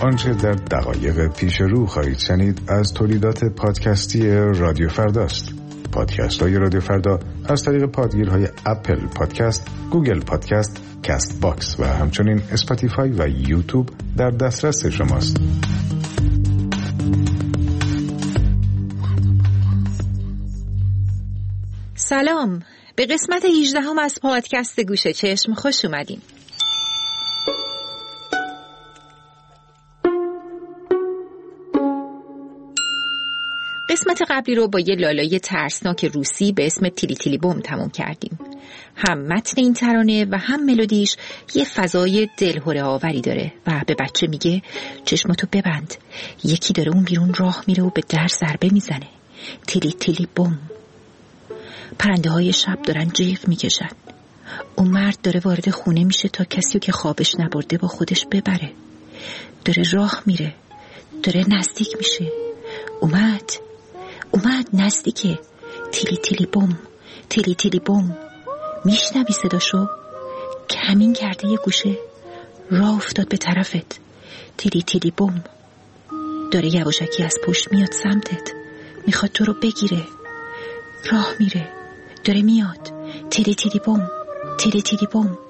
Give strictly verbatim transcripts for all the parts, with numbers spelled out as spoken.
آنچه در دقایق پیش رو خواهید شنید از تولیدات پادکستی رادیو فرداست. پادکست های رادیو فردا از طریق پادگیرهای اپل پادکست، گوگل پادکست، کست باکس و همچنین اسپاتیفای و یوتیوب در دسترس شماست. سلام، به قسمت هجدهم از پادکست گوش چشم خوش اومدین. قسمت قبلی رو با یه لالایی ترسناک روسی به اسم تیلی تیلی بوم تموم کردیم. هم متن این ترانه و هم ملودیش یه فضای دلهره آوری داره و به بچه میگه چشماتو ببند، یکی داره اون بیرون راه میره و به در ضربه میزنه. تیلی تیلی بوم. پرنده های شب دارن جیغ میکشن. اون مرد داره وارد خونه میشه تا کسی که خوابش نبرده با خودش ببره. داره راه میره، داره نزدیک میشه. اومد اومد نزدیکه. تیلی تیلی بوم، تیلی تیلی بوم. میشنوی صداشو؟ کمین کرده یه گوشه، راه افتاد به طرفت. تیلی تیلی بوم. داره یواشکی از پشت میاد سمتت، میخواد تو رو بگیره. راه میره، داره میاد. تیلی تیلی بوم، تیلی تیلی بوم.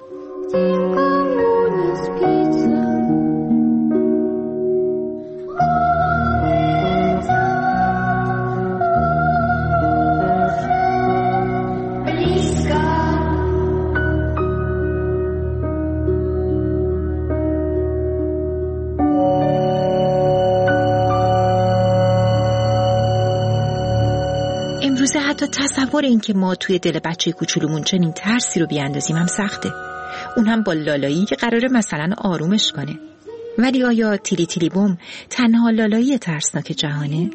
امروزه حتی تصور این که ما توی دل بچه کوچولومون چنین ترسی رو بیاندازیم هم سخته، اون هم با لالایی که قراره مثلا آرومش کنه. ولی آیا تیلی تیلی بوم تنها لالایی ترسناک جهانه؟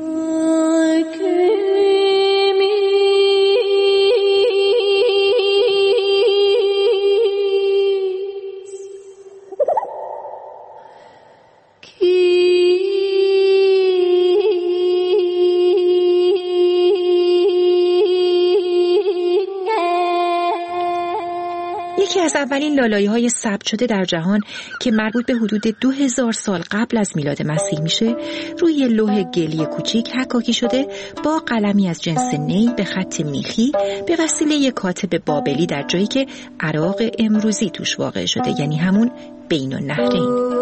یکی از اولین لالایی‌های ثبت شده در جهان که مربوط به حدود دو هزار سال قبل از میلاد مسیح میشه، روی یه لوح گلی کوچیک حکاکی شده با قلمی از جنس نی به خط میخی به وسیله یک کاتب بابلی در جایی که عراق امروزی توش واقع شده، یعنی همون بین النهرین.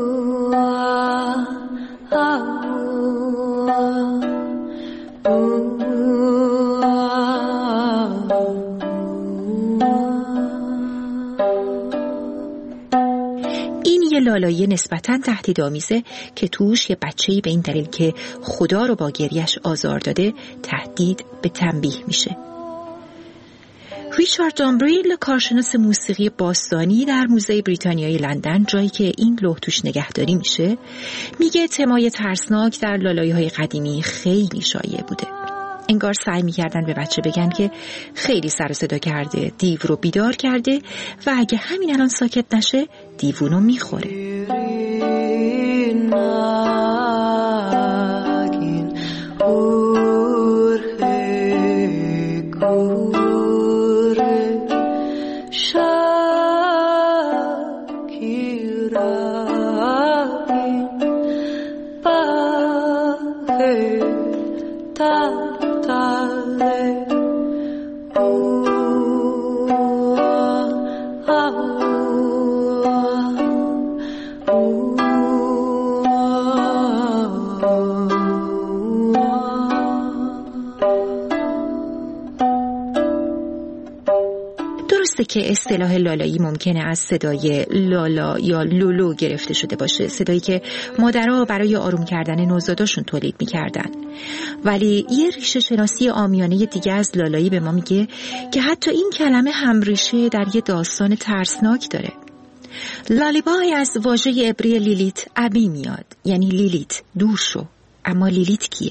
لالایی نسبتاً تهدیدآمیزه که توش یه بچه‌ای به این دلیل که خدا رو با گریش آزار داده تهدید به تنبیه میشه. ریچارد دامبریل، کارشناس موسیقی باستانی در موزه بریتانیای لندن، جایی که این لوح توش نگهداری میشه، میگه تمای ترسناک در لالایی‌های قدیمی خیلی شایع بوده. انگار سعی می‌کردن به بچه بگن که خیلی سر و صدا کرده، دیو رو بیدار کرده و اگه همین الان ساکت نشه دیوونو میخوره. که اصطلاح لالایی ممکنه از صدای لالا یا لولو گرفته شده باشه، صدایی که مادرها برای آروم کردن نوزاداشون تولید میکردن. ولی یه ریشه شناسی عامیانه دیگه از لالایی به ما میگه که حتی این کلمه هم ریشه در یه داستان ترسناک داره. لالیبای از واژه عبری لیلیت ابی میاد، یعنی لیلیت دور شو. اما لیلیت کیه؟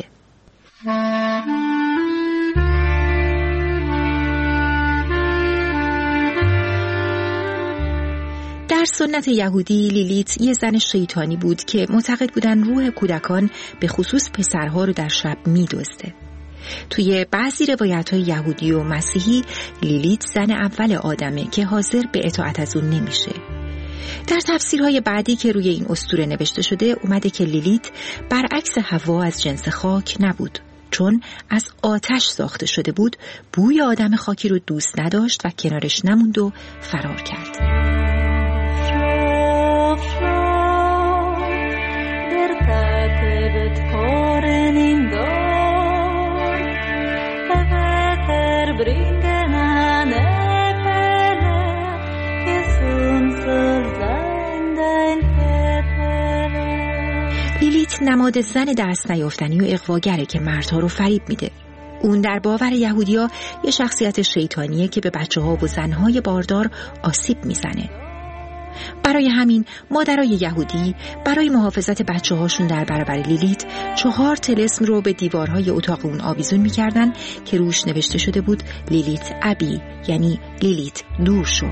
در سنت یهودی لیلیت یه زن شیطانی بود که معتقد بودن روح کودکان به خصوص پسرها رو در شب می‌دزده. توی بعضی روایت‌های یهودی و مسیحی لیلیت زن اول آدمه که حاضر به اطاعت از اون نمیشه. در تفسیرهای بعدی که روی این اسطوره نوشته شده اومده که لیلیت برعکس حوا از جنس خاک نبود، چون از آتش ساخته شده بود. بوی آدم خاکی رو دوست نداشت و کنارش نموند و فرار کرد. لیلیت نماد زن دست نیافتنی و اغواگره که مردها رو فریب میده. اون در باور یهودی‌ها یه شخصیت شیطانیه که به بچه‌ها و زن‌های باردار آسیب میزنه. برای همین مادرای یهودی برای محافظت بچه‌هاشون در برابر لیلیت چهار طلسم رو به دیوارهای اتاق اون آویزون می‌کردن که روش نوشته شده بود لیلیت ابی، یعنی لیلیت دور شو.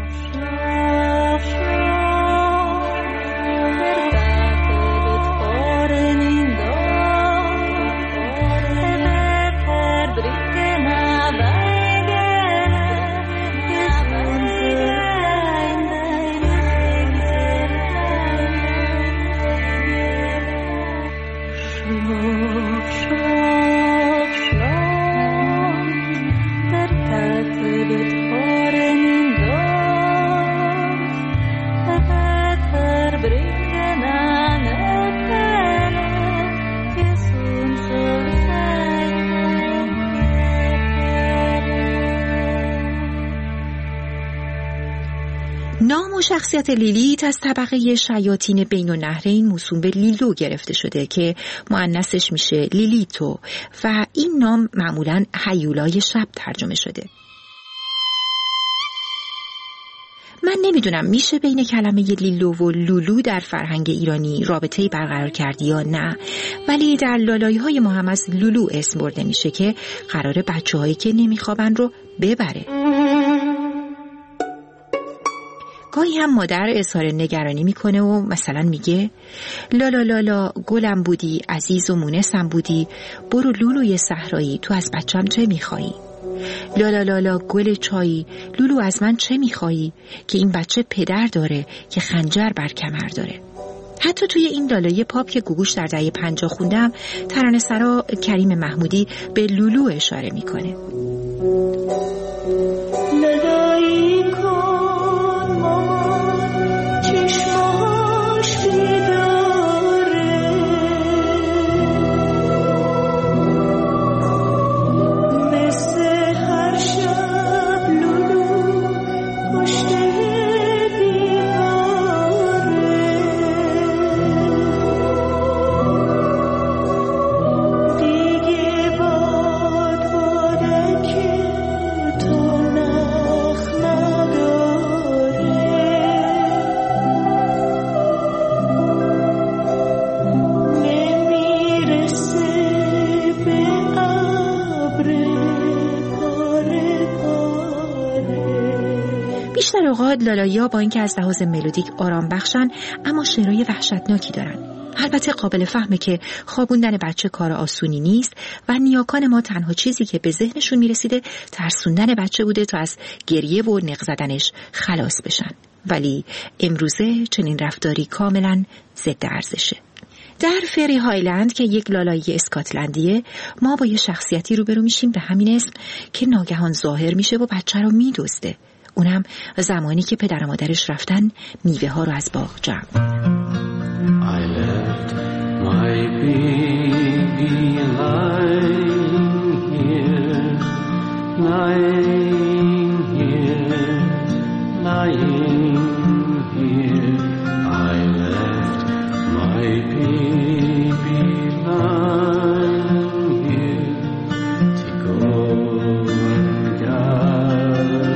نام و شخصیت لیلیت از طبقه شیاطین بین النهرین موسوم به لیلو گرفته شده که مؤنثش میشه لیلیتو و این نام معمولاً هیولای شب ترجمه شده. من نمیدونم میشه بین کلمه لیلو و لولو در فرهنگ ایرانی رابطه‌ای برقرار کردی یا نه، ولی در لالایی‌های ما هم از لولو اسم برده میشه که قراره بچه‌هایی که نمیخوابن رو ببره. گاهی هم مادر اظهار نگرانی میکنه و مثلا میگه لالا لالا گلم بودی، عزیز و مونسم بودی، برو لولوی صحرایی، تو از بچم چه میخوایی؟ لالا لالا گل چایی، لولو از من چه میخوایی؟ که این بچه پدر داره که خنجر بر کمر داره. حتی توی این لالایی پاپ که گوگوش در دهه پنجاه خوندم، ترانه سرا کریم محمودی به لولو اشاره میکنه. لالایی کن مامان، چشماش بیداره، مثل هر شب لولو پشت بیشتر اوقات لالایی‌ها با اینکه از لحاظ ملودیک آرام بخشن اما شعرهای وحشتناکی دارن. البته قابل فهمه که خوابوندن بچه کار آسونی نیست و نیاکان ما تنها چیزی که به ذهنشون میرسیده ترسوندن بچه بوده تا از گریه و نق زدنش خلاص بشن. ولی امروزه چنین رفتاری کاملا ضد ارزشه. در فری هایلند که یک لالایی اسکاتلندیه، ما با یه شخصیتی روبرو میشیم به همین اسم که ناگهان ظاهر میشه و بچه رو میدزده. اونم زمانی که پدر و مادرش رفتن میوه ها رو از باغ جمع. I left my baby lying here, lying here, lying here. I left my baby lying here to go and gather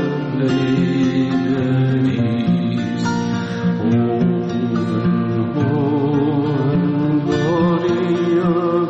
blueberries. Oh, and oh, and gloria.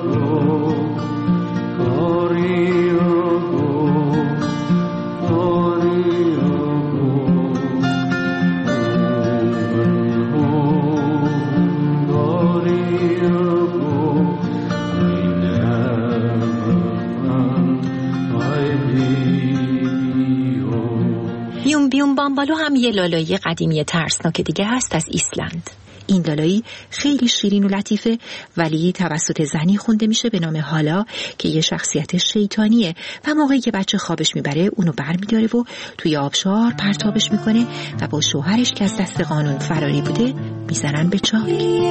بیوم بیوم بامبالو هم یه لالایی قدیمی ترسناک دیگه هست از ایسلند. این لالایی خیلی شیرین و لطیفه، ولی توسط زنی خونده میشه به نام هالا که یه شخصیت شیطانیه و موقعی که بچه خوابش میبره اونو بر میداره و توی آبشار پرتابش میکنه و با شوهرش که از دست قانون فراری بوده میزنن به چاه.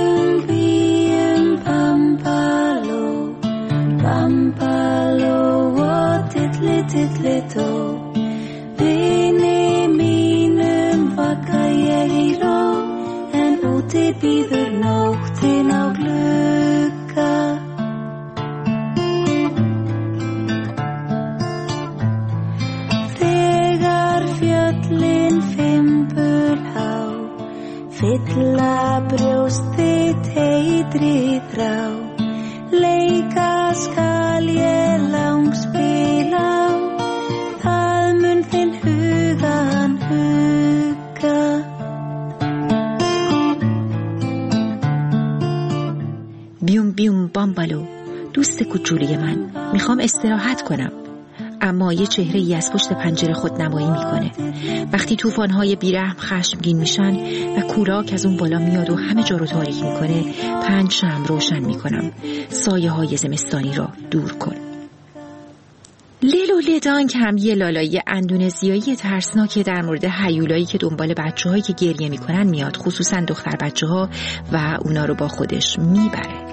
Det bíður nóttin á glugga. Þegar fjöllin fimbulhá fylla brjóst þitt heitri þrá, leika skal ég langspila, það mun þinn hugan hugga. بیوم بیوم بامبالو، دوست کوچولی من، میخوام استراحت کنم. اما یه چهره ای از پشت پنجره خود نمایی میکنه. وقتی طوفان‌های بیرحم خشمگین میشن و کولاک از اون بالا میاد و همه جا رو تاریک میکنه، پنج شمع روشن میکنم. سایه های زمستانی را دور کن. لیلو لدانگ هم یه لالایی اندونزیایی ترسناکه در مورد هیولایی که دنبال بچه‌هایی که گریه میکنن میاد، خصوصا دختر بچه‌ها، و اونا رو با خودش میبره.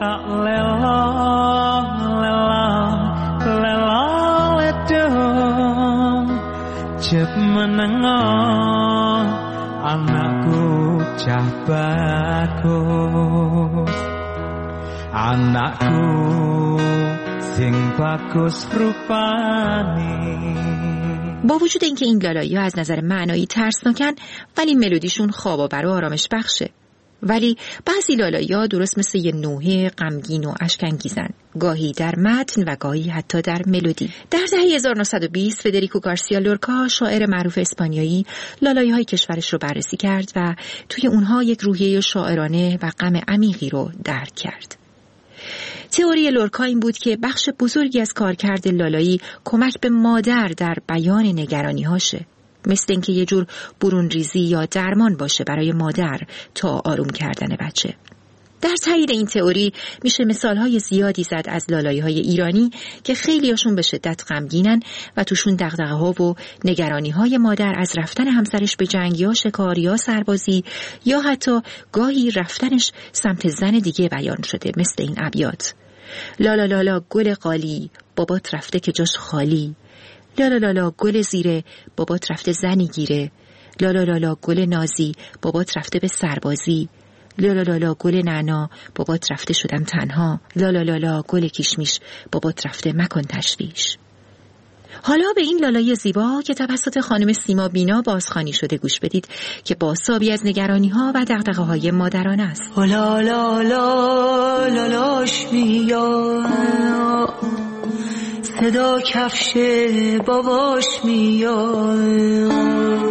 با وجود اینکه این لالایی‌ها از نظر معنایی ترسناکن، ولی ملودیشون خواب‌آور و آرامش بخشه. ولی بعضی لالایی‌ها درست مثل یه نوحه غمگین و اشک‌انگیزن، گاهی در متن و گاهی حتی در ملودی. در دهه هزار و نهصد و بیست فدریکو گارسیا لورکا، شاعر معروف اسپانیایی، لالایی‌های کشورش رو بررسی کرد و توی اونها یک روحیه شاعرانه و غم عمیقی رو درک کرد. تئوری لورکا این بود که بخش بزرگی از کارکرد لالایی کمک به مادر در بیان نگرانی هاشه، مثل اینکه یه جور برون ریزی یا درمان باشه برای مادر تا آروم کردن بچه. در تایید این تئوری میشه مثالهای زیادی زد از لالایی‌های ایرانی که خیلیاشون به شدت غمگینن و توشون دغدغه‌ها و نگرانی‌های مادر از رفتن همسرش به جنگ یا شکار یا سربازی یا حتی گاهی رفتنش سمت زن دیگه بیان شده، مثل این ابیات: لالا لالا گل قالی، بابات رفته که جاش خالی. لالا لالا گل زیره، بابات رفته زنی گیره. لالا لالا گل نازی، بابات رفته به سربازی. لالا لالا گل نعنا، بابات رفته شدم تنها. لالا لالا گل کشمیش، بابات رفته مکن تشویش. حالا به این لالای زیبا که توسط خانم سیما بینا بازخوانی شده گوش بدید که بازتابی از نگرانی‌ها و دغدغه‌های مادران است. لا لا لا لالاش میاد، صدا کفش باباش میاد،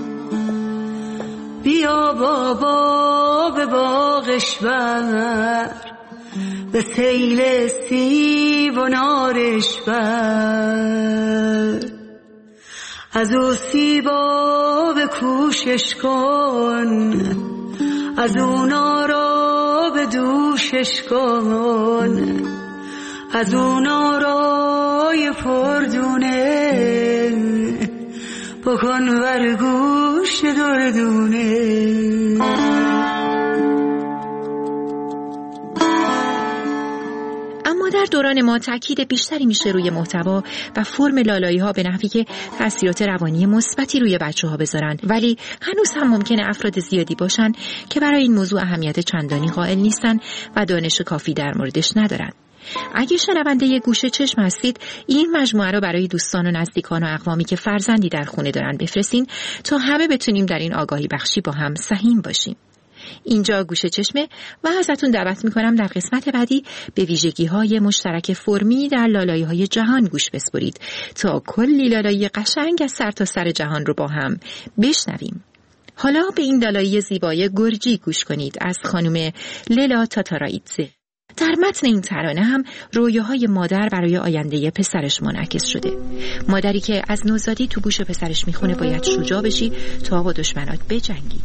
بیا بابا به باغش بر، به سیل سیب و نارش بر، از او سیبا به کوشش کن، از او نارا به دوشش کن، از او نارای پردونه بکن بر گوش دردونه. اما در دوران ما تاکید بیشتری میشه روی محتوا و فرم لالایی ها به نحوی که تاثیرات روانی مثبتی روی بچه ها بذارن، ولی هنوز هم ممکنه افراد زیادی باشن که برای این موضوع اهمیت چندانی قائل نیستن و دانش کافی در موردش ندارن. اگه شنونده یه گوشه چشم هستید، این مجموعه رو برای دوستان و نزدیکان و اقوامی که فرزندی در خونه دارن بفرستین تا همه بتونیم در این آگاهی بخشی با هم سهیم باشیم. اینجا گوشه چشمه و ازتون دعوت میکنم در قسمت بعدی به ویژگی های مشترک فرمی در لالایی های جهان گوش بسپرید تا کلی لالایی قشنگ از سر تا سر جهان رو با هم بشنویم. حالا به این لالایی زیبای گرجی گوش کنید از خانم لیلا تاتارایدزه. در متن این ترانه هم رویاهای مادر برای آینده پسرش منعکس شده. مادری که از نوزادی تو گوش پسرش میخونه باید شجاع بشی تا با دشمنات بجنگی.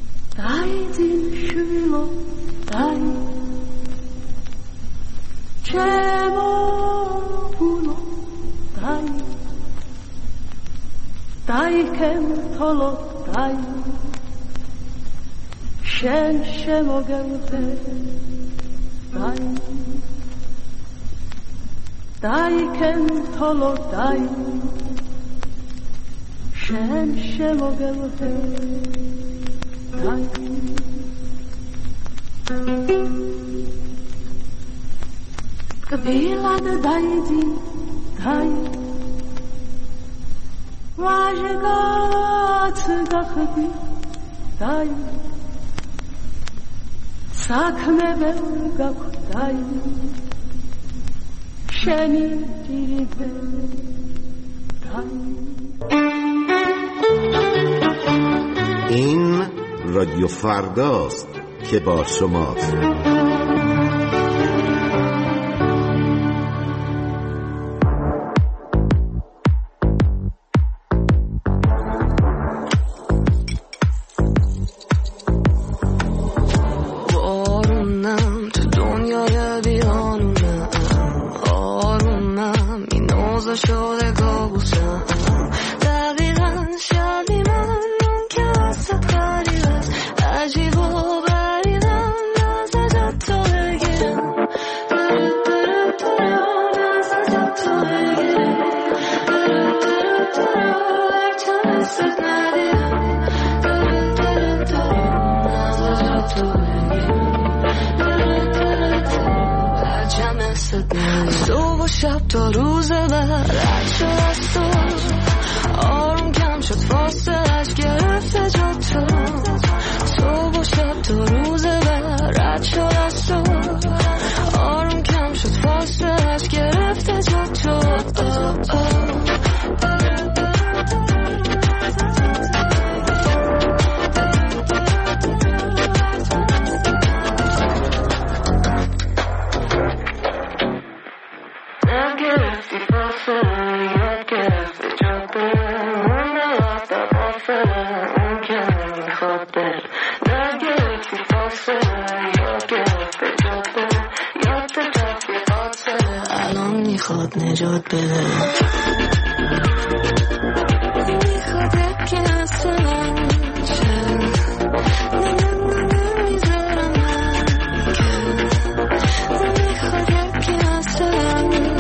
Kabila da daydi day Vajagat da khabi day Sakme belga day Shani diribe day این رادیو فرداست که با شماست. صبح و شب تا روز بعد رد شد از تو آروم کم شد فاصلش گرفته جا تو صبح و شب تا روز بعد رد شد از تو آروم کم شد فاصلش گرفته جا تو میخواد نجات بده میخواد یکی اصلا نمیذارم من میخواد یکی اصلا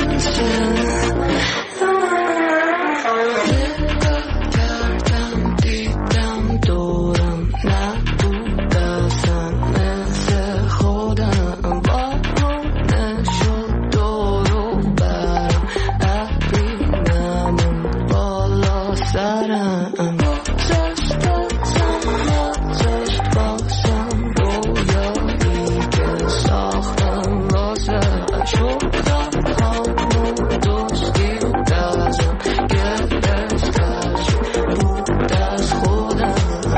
نگاه کردم دیدم دورم نبود اصلا مثل خودم بارونه شد دورو برم ابرینم بالا سرم گذشت بازم نگذشت بازم رویایی که ساختم واسه شدم همون دوستی و دازم گرفتش بود از خودم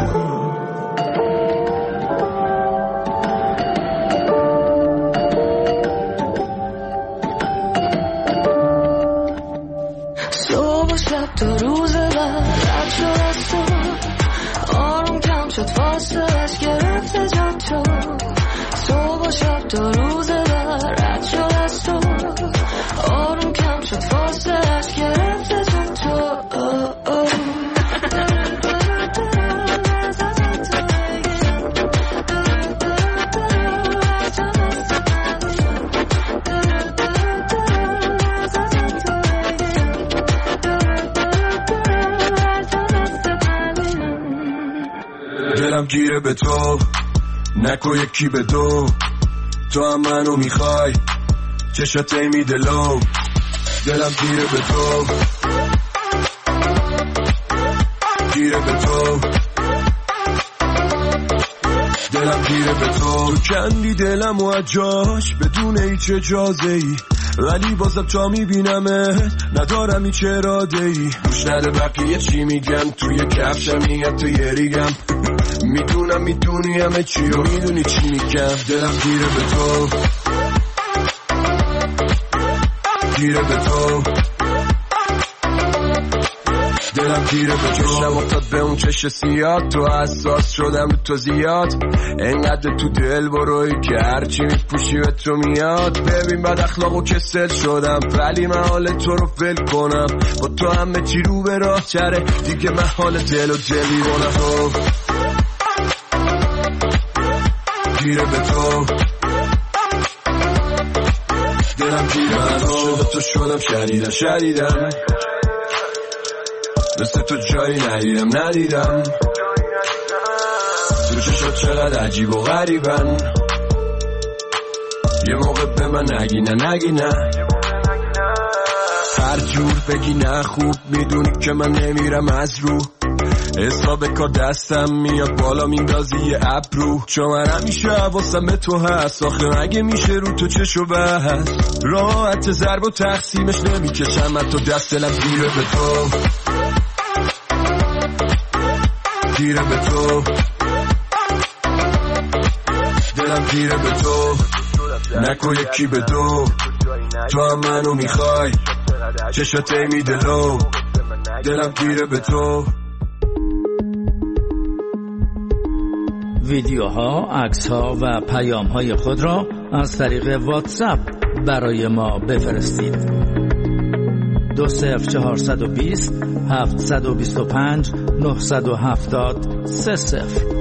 صبح و شب تا روز بعد رد شد از تو آروم کم شد فاصلش گرفته جا تو صبح و شب تا روز بعد رد شد از تو آروم کم شد فاصلش گرفته جا تو دلم گیره به تو نکو یکی به دو تو هم منو میخوای چشات میده لو دلم گیره به تو گیره به تو دلم گیره به تو تو کندی دلم و جاش بدون هیچ اجازه ای ولی بازم تا میبینمه ندارم هیچ اراده ای گوش نده بقیه چی میگن توی کفشم میگن توی ریگم میدونم میدونی همه چی رو میدونی چی میگم دلم گیره به تو گیره به تو، دلم گیره به تو. چشم افتاد به اون چش سیاد، تو حساس شدم رو تو زیاد، انقدر تو دل بروی که هرچی میپوشی به تو میاد. ببین بد اخلاق و کسل شدم، ولی من حال تو رو فل کنم، با تو همه چی رو به راه چره دیگه، من حال دل و دلی بونم. تو گیره به تو، دلم گیره به تو. شده تو شدم شدیدم شدیدم، مثل تو جایی ندیدم ندیدم، تو چشات چقدر عجیب و غریبن، یه موقع به من نگی نه نگی نه، هر جور بگی نه خوب میدونی که من نمیرم از رو، حساب کار دستم میاد بالا میندازی یه ابرو، چون من همیشه حواسم به تو هست، آخه مگه میشه رو تو چشو بس، راحت ضرب و تقسیمش نمیکشم من تو دست، دلم گیره به تو، گیره به تو، دلم گیره به تو، نکو یکی به دو، تو هم منو میخوای چشات میده لو، دلم گیره به تو. ویدیوها، عکس‌ها و پیام‌های خود را از طریق واتساپ برای ما بفرستید. دو صفر چهارصد و بیست هفتصد و بیست و پنج نهصد و هفتاد سه صفر.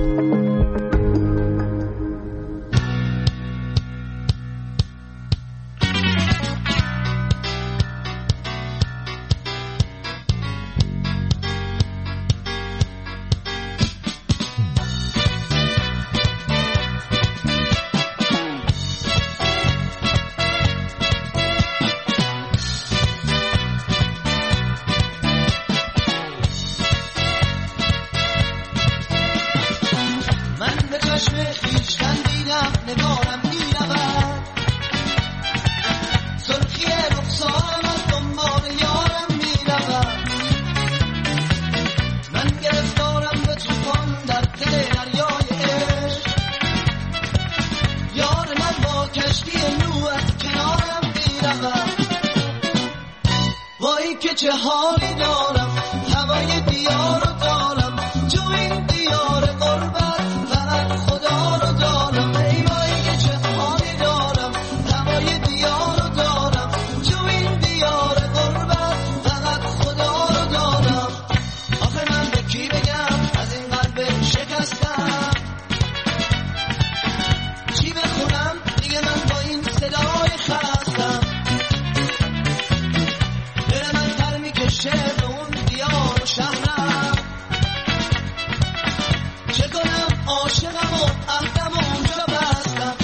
چه حالی دارم، هوای دیار رو دارم، جو این دیار غربت فقط خدا رو دارم. ای وای چه حالی دارم، هوای دیار رو دارم، جو این دیار غربت فقط خدا رو دارم. آخه من به کی بگم از این قلب شکستم، چی بخونم دیگه من با این صدای خستم، شهر اون دیار و شهرم، چه کنم عاشقم و عهدم و اونجا بستم.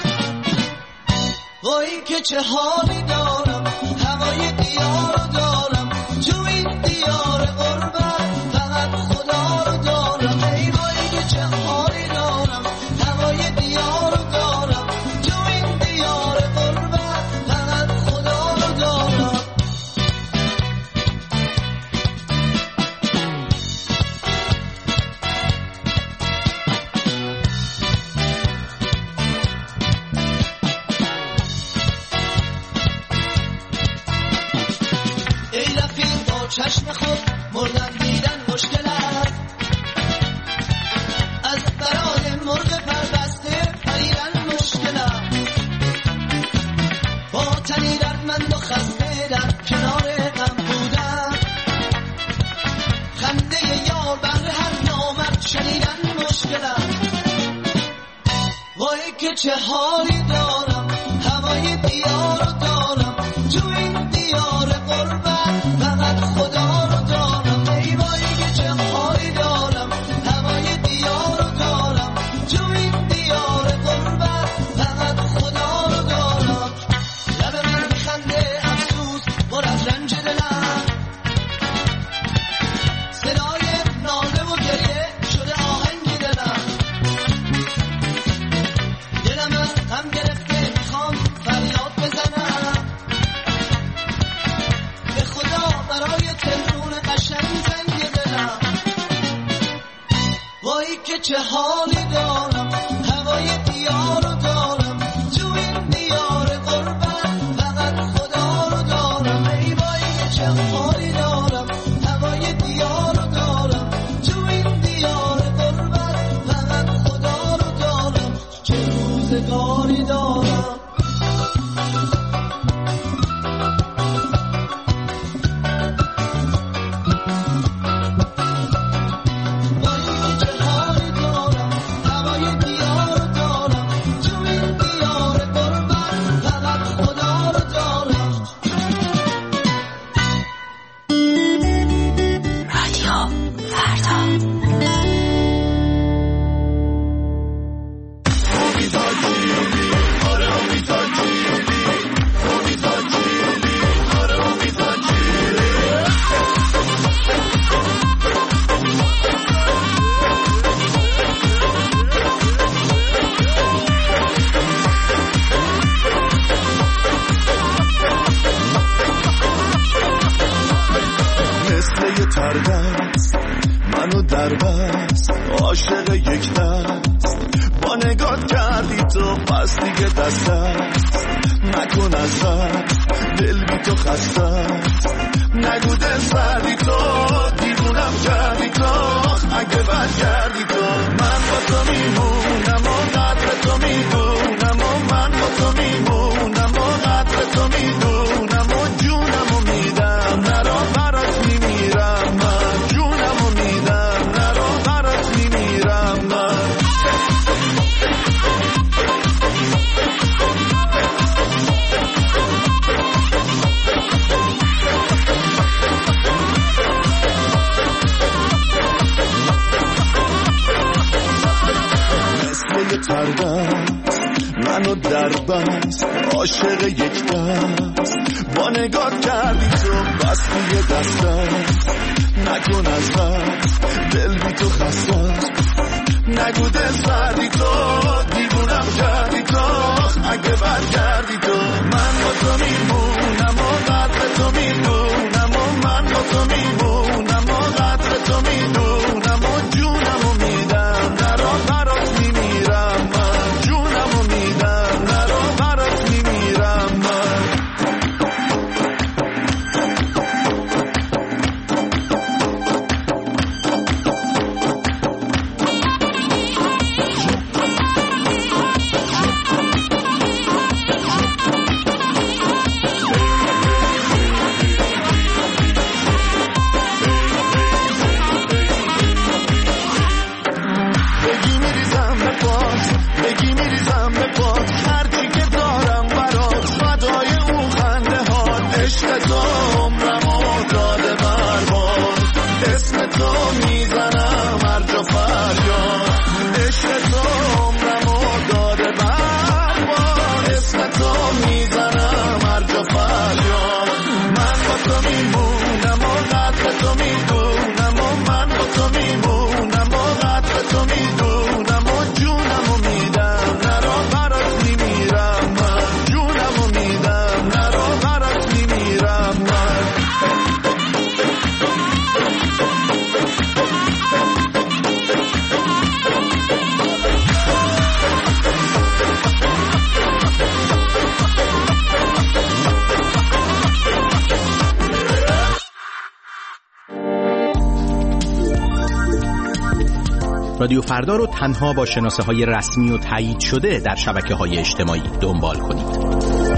وای که چه حالی دارم، هوای دیار رو دارم، جو این دیار غربت فقط خدا رو دارم. ای وای که چه حالی دارم، هوای دیار رو دارم، جو این دیار غربت فقط خدا رو دارم. چشم خود مردن دیدن مشکل است، از برای مرغ پربسته پریدن مشکل است، با تنی دردمند و خسته در کنار غم بودن، خنده یار بهر هر نامرد شنیدن مشکل است. وای که چه حالی دارم، هوای دیار رو دارم، جو این دیار غربت فقط خدا رو دارم. ای وای که چه حالی دارم، هوای دیار رو دارم، جو این دیار غربت فقط خدا رو دارم. لب من میخنده افسوس پر از رنج دلم، صدای ناله و گریه شده آهنگ دلم، دلم از هم گرفته میخوام فریاد بزنم، به خدا برای تلفون قشنگ زنگ دلم. وای که چه حالی دارم، هوای دیار رو دارم، جو این دیار غربت فقط خدا رو دارم. دربست عاشق یک دست با نگاه کردی تو پس دیگه دست است نکن از دل بی تو خسته نگو دل سردی تو دیوونم کردی تو اگه برگردی تو من با تو میمونم و قدر تو میدونم و من با تو میمونم و قدر تو میدونم و جونم و میدم نرا برات میمیرم من جونم و میدم نرا برات میمیرم من تردست منو در بست عاشق یک دست با نگاه کردی تو بس دیگه دست است نکن از دست دل بی تو خسته است نگو دل سردی تو دیوونم کردی تو اگه برگردی تو من با تو میمونم و قدر تو میدونم و من با تو میمونم و قدر تو میدونم و جونم و میدم نرا برات میمیرم من جونم و میدم نرا برات میمیرم من رادیو فردا رو تنها با شناسه های رسمی و تایید شده در شبکه های اجتماعی دنبال کنید.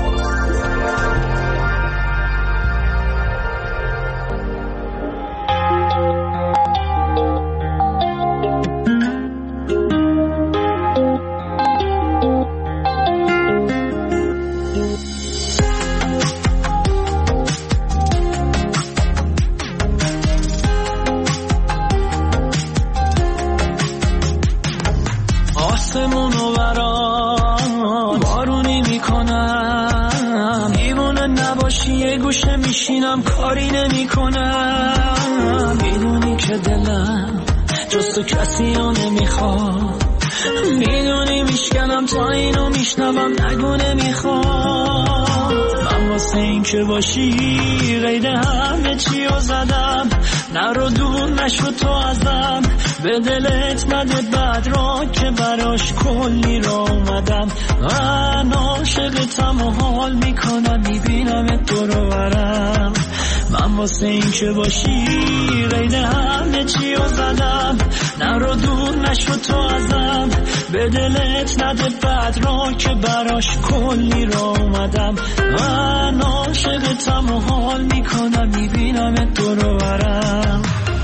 میشینم کاری نمی کنم میدونی که دلم جز تو کسی رو نمیخواد میدونی میشکنم تا اینو میشنوم نگو نمیخواد من واسه این که باشی قید همه چی رو زدم نرو دور نشو تو ازم به دلت نده بد را که براش کلی را اومدم من عاشقتم و حال میکنم میبینم دور برم من واسه این که باشی قید همه چی رو زدم نرو دور نشو تو ازم به دلت نده بد را که براش کلی را اومدم من عاشقتم و حال میکنم میبینم دور برم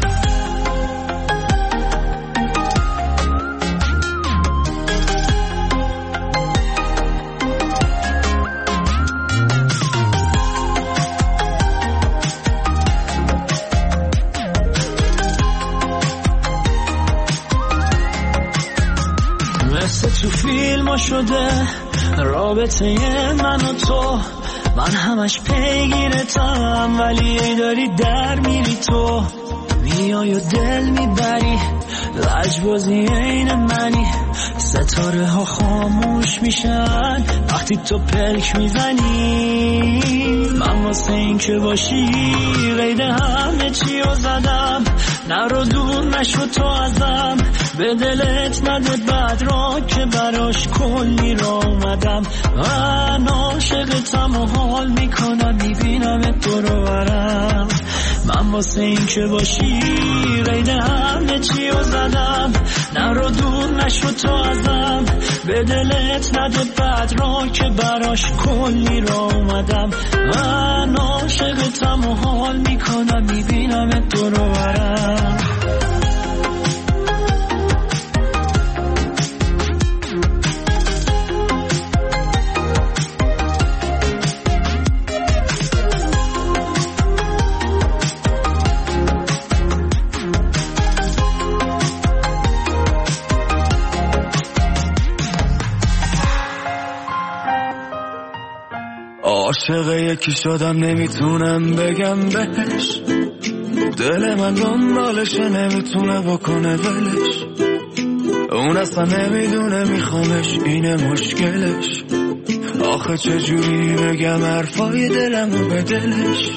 تو فیلم ها شده رابطه من و تو من همش پیگیرتم ولی ای داری در میری تو میای و دل میبری لجبازی این منی ستاره ها خاموش میشن وقتی تو پلک میزنی. من واسه این که باشی قید همه چی رو زدم، نرو دور نشو تو ازم، به دلت نده بد را که براش کلی را اومدم. من عاشقتم و حال میکنم میبینم تو رو برم. من واسه این که باشی قید همه چی رو زدم، نرو دور نشو تو ازم، به دلت نده بد را که براش کلی را اومدم. من عاشقتم و حال میکنم میبینم تو رو برم. عاشق یکی شدم نمیتونم بگم بهش، دل من دنبالشه نمیتونه بکنه ولش، اون اصلا نمیدونه میخوامش اینه مشکلش. آخه چجوری بگم حرفای دلمو به دلش.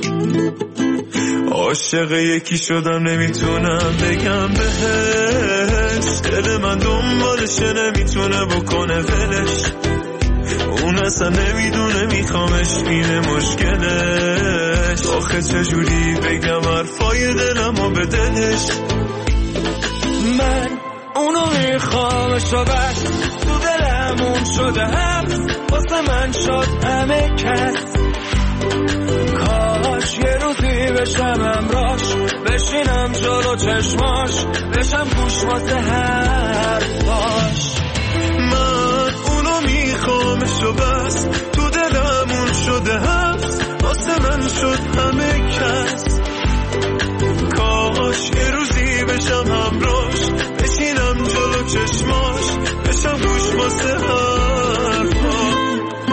عاشق یکی شدم نمیتونم بگم بهش، دل من دنبالشه نمیتونه بکنه ولش، اون اصلا نمیدونه میخوامش اینه مشکلش. آخه چجوری بگم حرفای دلمو به دلش. من اونو میخوامش و بس تو دلمون شده هم واسه من شد همه کس. کاش یه روزی بشم امراش، بشینم جلو چشماش، بشم گوش واسه حرفاش. من اونو میخوامش و بس تو دلمون شده هست واسه من شد همه کس. کاش یه روزی بشم همراش، بشینم جلو چشماش، بشم گوش واسه حرفاش.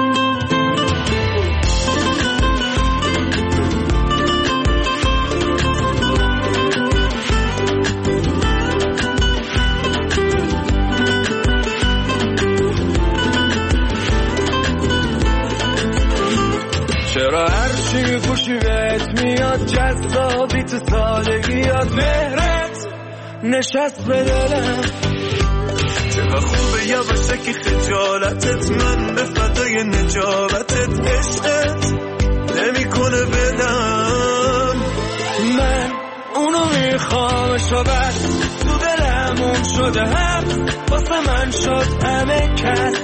چرا هرچی خوشی بهت میاد جذابی تو سالگیات، مهرت نشست به دلم. چقدر خوبه یواشه که خجالتت من به فدای نجابتت، عشقت نمی کنه بدم. من اونو میخوامش و بس تو دلمون شده هم واسه من شد همه کس.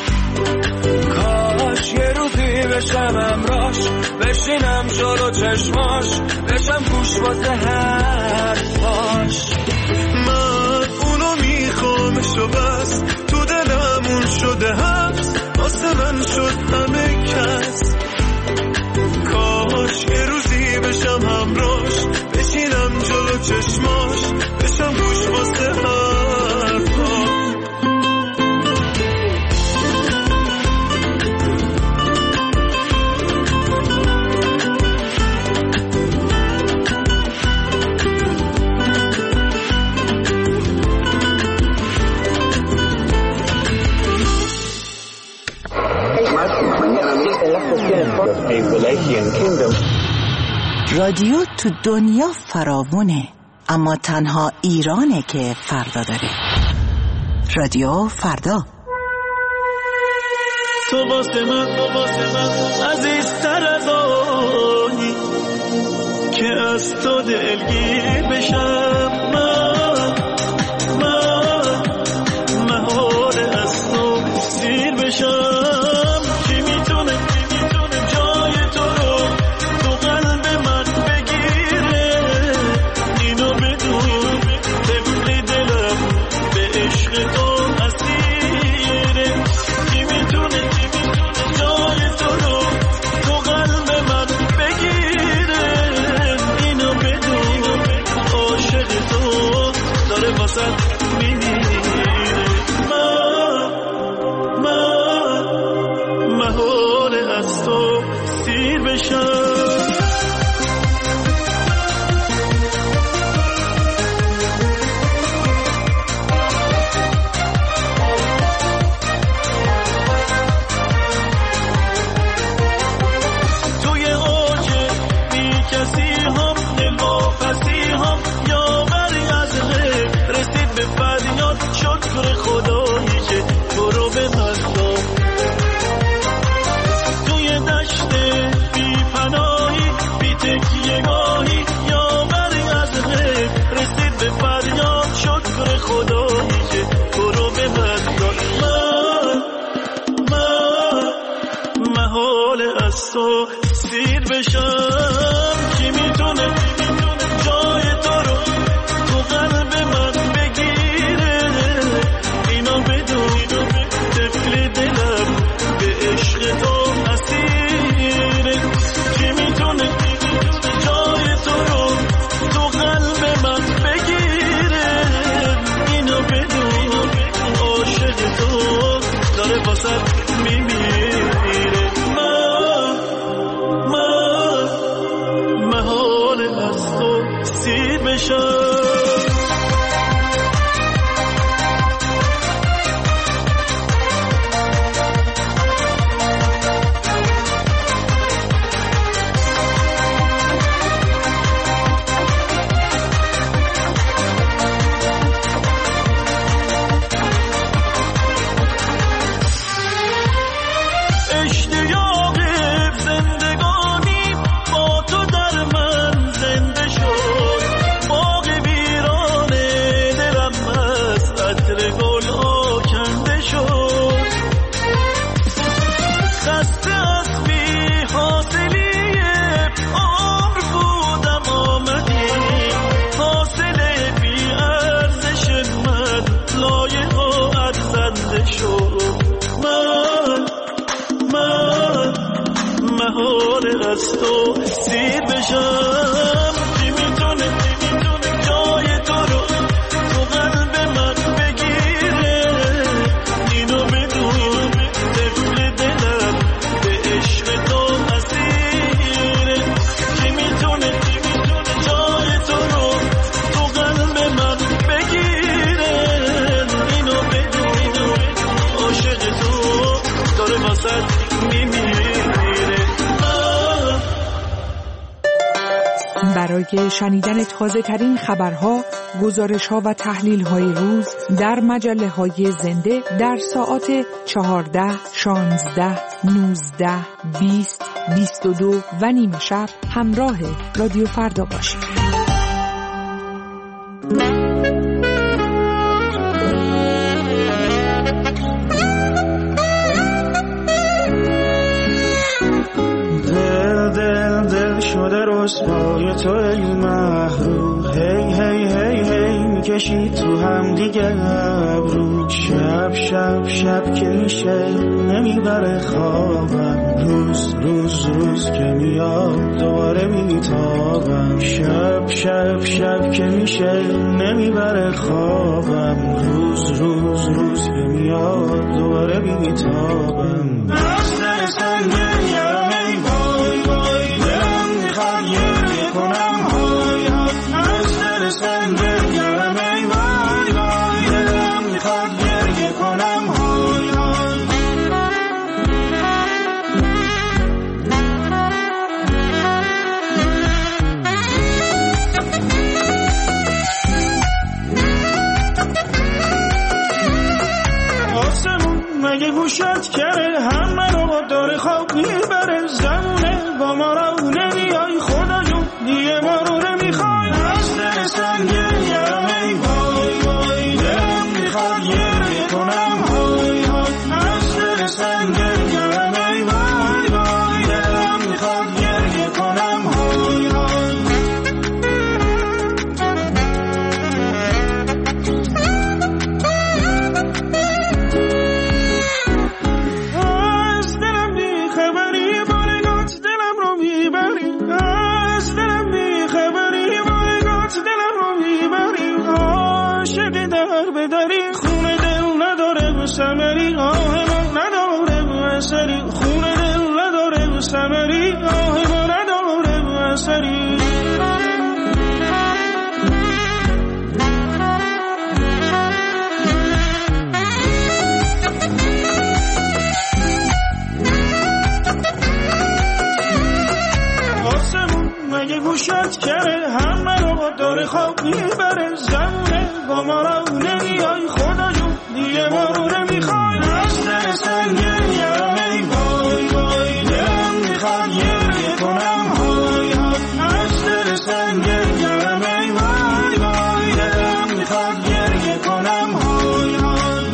کاش یه روزی بشم امراش، بشینم جلو چشماش، بشم گوش واسه حرفاش. من اونو میخوامش و بس تو دلمون شده هست واسه من شد همه کس. کاش یه روزی بشم همراش، بشینم جلو چشماش، بشم گوش واسه حرفاش. رادیو تو دنیا فراوونه، اما تنها ایرانه که فردا داره. رادیو فردا. تو واسه من، تو واسه من عزیزتر از آنی که از تو دلگیر بشم. من من مهار از تو سیر بشم. کی میتونه کی میتونه جای تو رو تو قلب من بگیره؟ اینو بدون طفل دلم به عشق تو اسیره. کی میتونه کی میتونه جای تو رو تو قلب من بگیره؟ اینو بدون عاشق بشم. کی میتونه جای تو رو تو قلب من بگیره؟ اینو بدون طفل دلم به عشق تو اسیره. کی میتونه جای تو رو تو قلب من بگیره؟ اینو بدون عاشق تو داره واسه میمیره. من من محال از تو سیر بشم. از تو سیر بشم. کی میتونه جای تو رو تو قلب من بگیره؟ اینو بدون طفل دلم به عشق تو اسیره. کی میتونه جای تو رو تو قلب من بگیره؟ اینو بدون عاشق تو داره واسه میمیره. برای شنیدن تازه ترین خبرها، گزارش ها و تحلیل های روز در مجله های زنده در ساعات چهارده، شانزده، نوزده، بیست، بیست و دو و نیمه شب همراه رادیو فردا باشید. رسوای تو ای محروم، هی هی هی هی میکشی تو هم دیگه ابرو. شب شب شب که میشه نمیبره خوابم، روز روز روز که میاد دوباره میتابم. شب شب شب که میشه نمیبره خوابم، روز روز روز که میاد دوباره میتابم. دست سنگه یارم ای وای وای، دلم میخواد یه کنم های های. دست سنگه یارم ای وای وای، دلم میخواد یه کنم های های. آسمون مگه گوشت کرده همه رو با داره خواب میبره. زمونه با ما رو نمیای خدا جون، دیگه ما رو نمیخوای. از دل سنگه یارم ای وای وای، دلم میخواد یه کنم های های. از دل سنگه یارم ای وای وای، دلم میخواد یه کنم های های. از دلم بیخبری بارگات دلم رو میبری، از دلم بیخبری بارگات دلم رو میبری. عاشق در بدری خونه دل نداره و ثمری، آه ما نداره و اثری. خونه دل نداره و ثمری، آه ما نداره و اثری. مگه گوشت کرده همه رو با داره خواب میبره. زمونه با ما رو نمیای خدا جون، دیگه ما رو نمیخوای. از دل سنگه یارم ای وای وای، دلم میخواد یه کنم های های. از دل سنگه یارم ای وای وای، دلم میخواد یه کنم های های.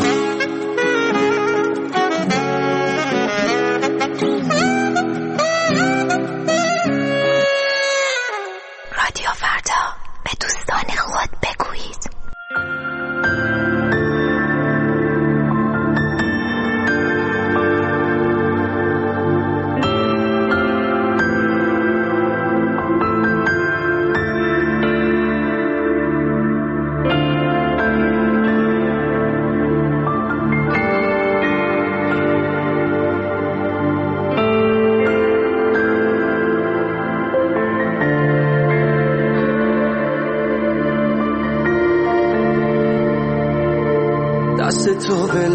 تو ول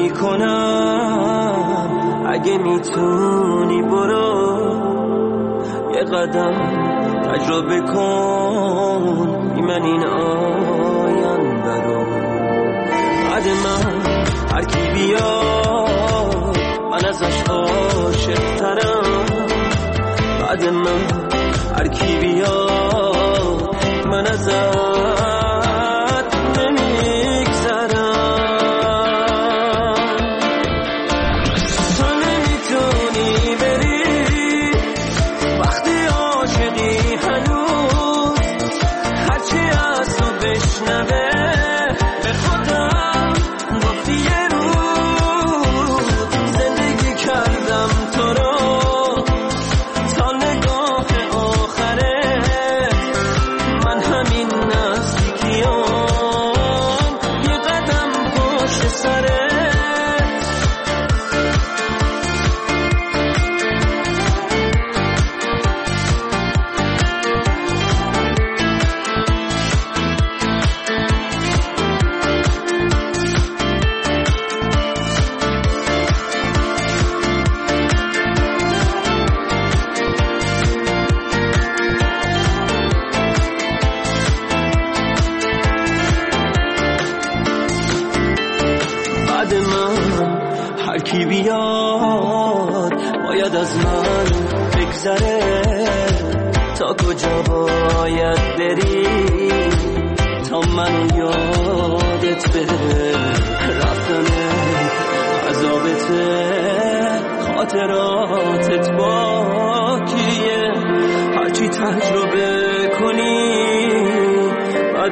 میکنم، اگه میتونی برو یه قدم تجربه کن بی من این آینده رو. بعد من هر کی بیاد من ازش عاشق ترم، بعد من هر کی بیاد من ازش کی بیاد باید از من بگذره، تا کجا باید بری تا منو یادت بره. رفتن عذابته خاطراتت باکیه، هرچی تجربه کنی بعد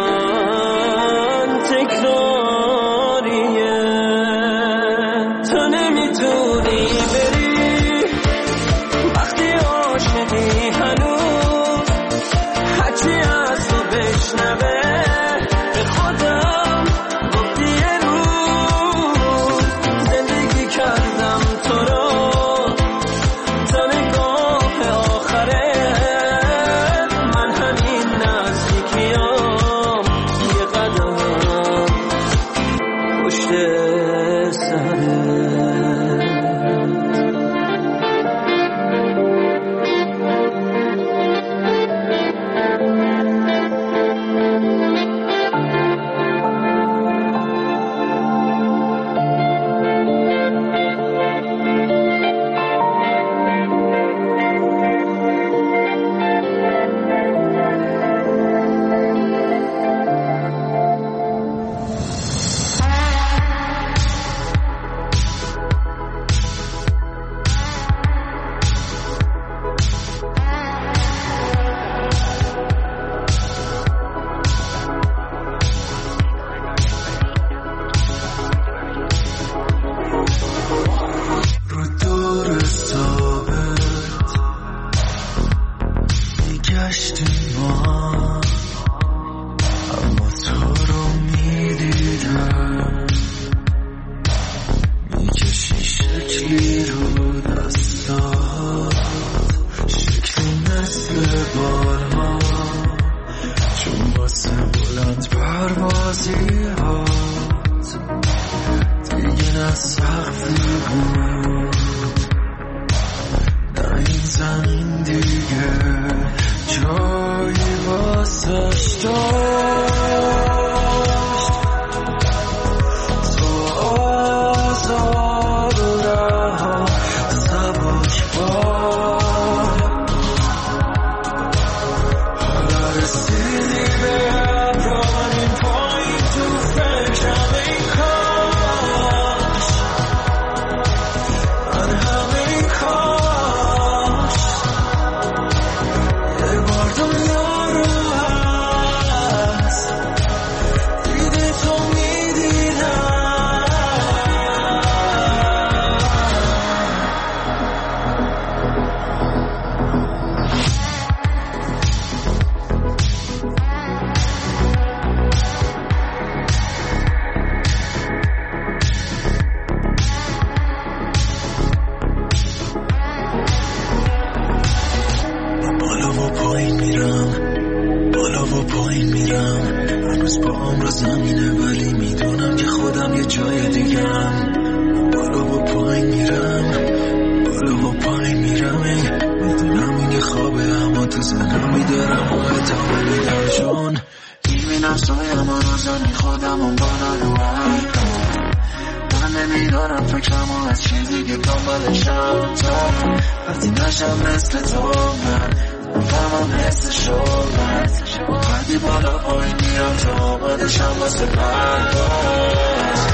من تکراریه. تو نمیتونی بری وقتی عاشقی هنوز، هرچی از تو بشنوه به خودم گفتی یه روز زندگی کردم تو رو تا نگاه آخره. من همین نزدیکیام یه قدم پشت سره. بالا و پایین میرم، هنوز با عمر زمینه ولی میدونم که خود خودم یه جای دیگم، بالا و پایین میرم بالا و پایین میرم، میدونم این یه خوابه اما تو ذهنم میدارم و ادامه میدم، چون میبینم سایم و روزانی خودم اون بالا رو من نمیدارم فکرم و از چی دیگه دنبالشم، تا وقتی نشم مثل تو من نفهمم حس شدن، وقتی بالا پایین میرم تا آمدشم واسه پرواز.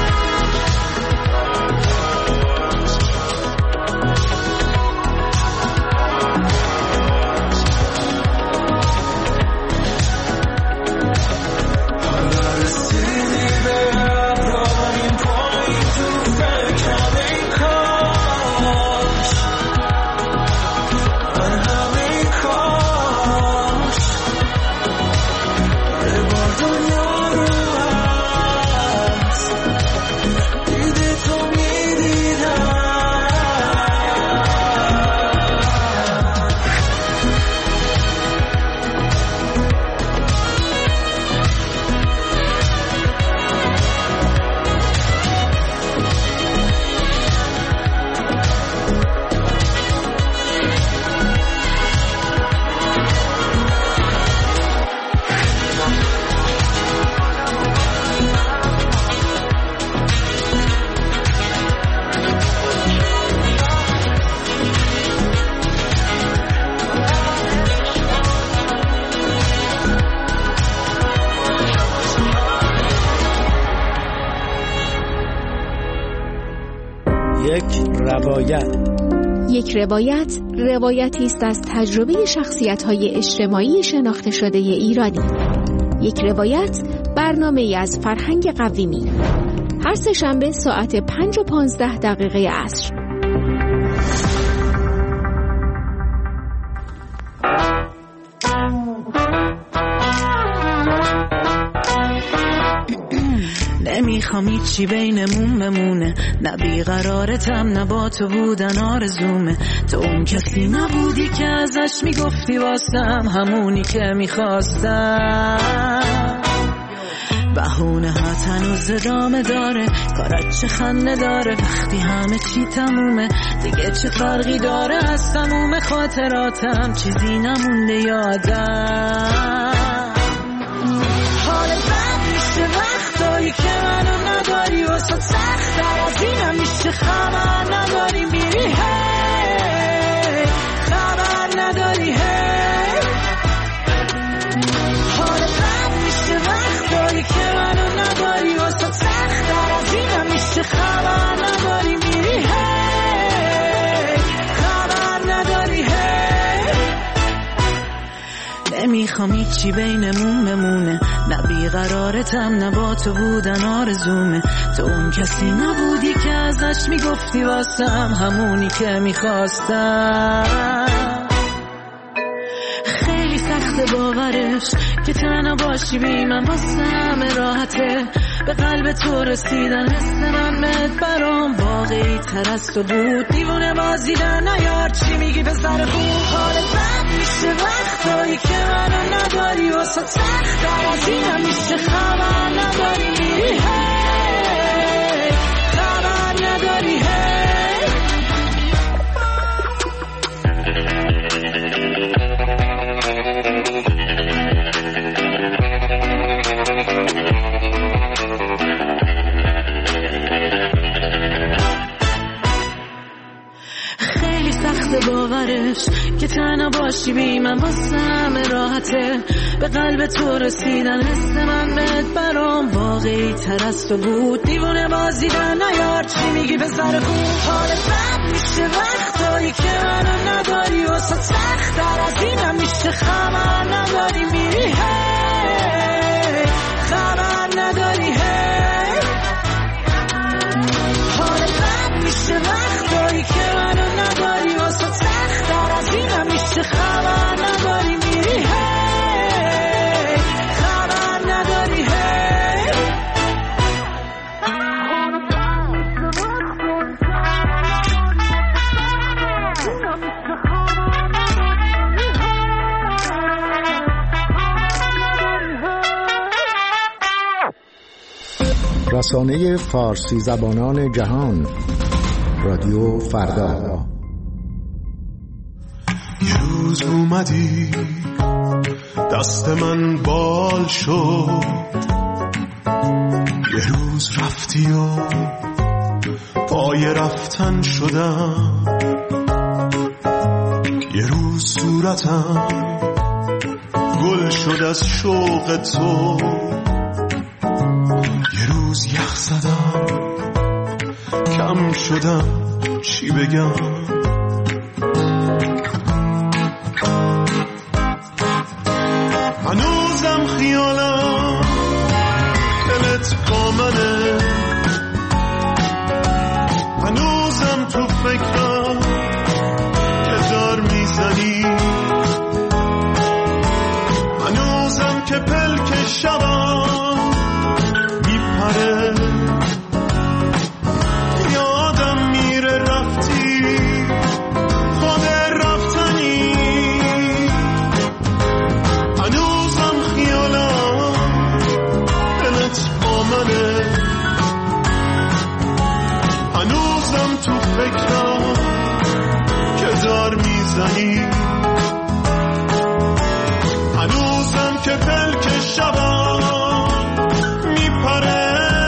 یک روایت روایتی است از تجربه شخصیت‌های اجتماعی شناخته شده ایرانی. یک روایت برنامه‌ای از فرهنگ قویمی. هر سه شنبه ساعت پنج و پانزده دقیقه عصر. نمیخوام هیچی بینمون بمونه، نه بیقرارتم نه با تو بودن آرزومه، تو اون کسی نبودی که ازش میگفتی واسم همونی که میخواستم، بهونه ها تنوز ادامه داره، کارت چه خنده داره وقتی همه چی تمومه، دیگه چه فرقی داره از تموم خاطراتم چیزی نمونده یادم، حال بد میشه وقتایی که منو نداری، واسه سخت در از اینم میشه خبر نداری، میری هی خبر نداری هی، حال بد میشه وقتایی که منو نداری، واسه سخت در از اینم میشه خبر نداری، میری هی خبر نداری هی. نمیخوام هیچی بینمون بمونه، نه بیقرارتم نه با تو بودن آرزومه، تو اون کسی نبودی که ازش میگفتی واسم همونی که میخواستم، خیلی سخت باورش که تنها باشی بی من واسم راحته، به قلب تو رسیدن حس من مد برام واقعی تر از تو بود، دیوونه بازی در نیار چی میگی به سر خوب، حال بد میشه وقتایی که منو نداری، واسه سخت در از اینم میشه خبر نداری، میری هی خبر نداری هی. خیلی سخت باورش که تنها باشی بی من واسم راحته، به قلب تو رسیدن حس من بهت برام واقعی تر از تو بود، دیوونه بازی در نیار چی میگی به سر خوب، حال بد میشه وقتایی که منو نداری، واسه سخت در از اینم میشه خبر نداری، میری هی خبر نداری هی، حال بد میشه وقتایی که منو نداری، واسه سخت در از اینم میشه خبر نداری، میری هی خبر نداری هی. رسانه فارسی زبانان جهان، رادیو فردا. یه روز اومدی دست من بال شد، یه روز رفتی و پای رفتن شدم، یه روز صورتم گل شد از شوق تو، یه روز یخ زدم کم شدم چی بگم. هنوزم خیالم دلت با منه، هنوزم تو فکرم که دار میزنی، هنوزم که پلک شبم میپره، یادم میره رفتی خود رفتنی، هنوزم خیالم دلت با منه، هنوزم تو فکرم که دار میزنی، هنوزم که پلک شبم میپره،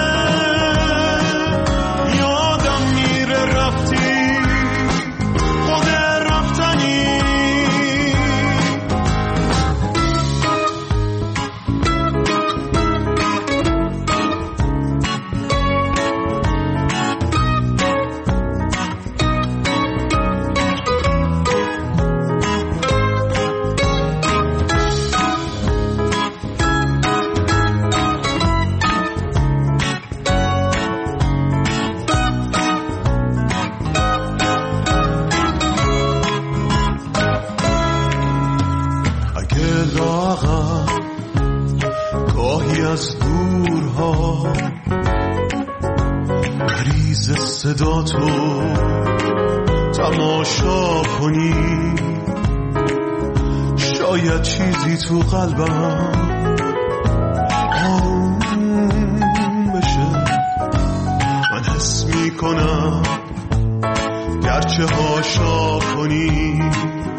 یادم میره رفتی خود رفتنی. از دورها مریض صدا تو تماشا کنی، شاید چیزی تو قلبم آروم بشه، من حس میکنم گرچه هاشا کنی،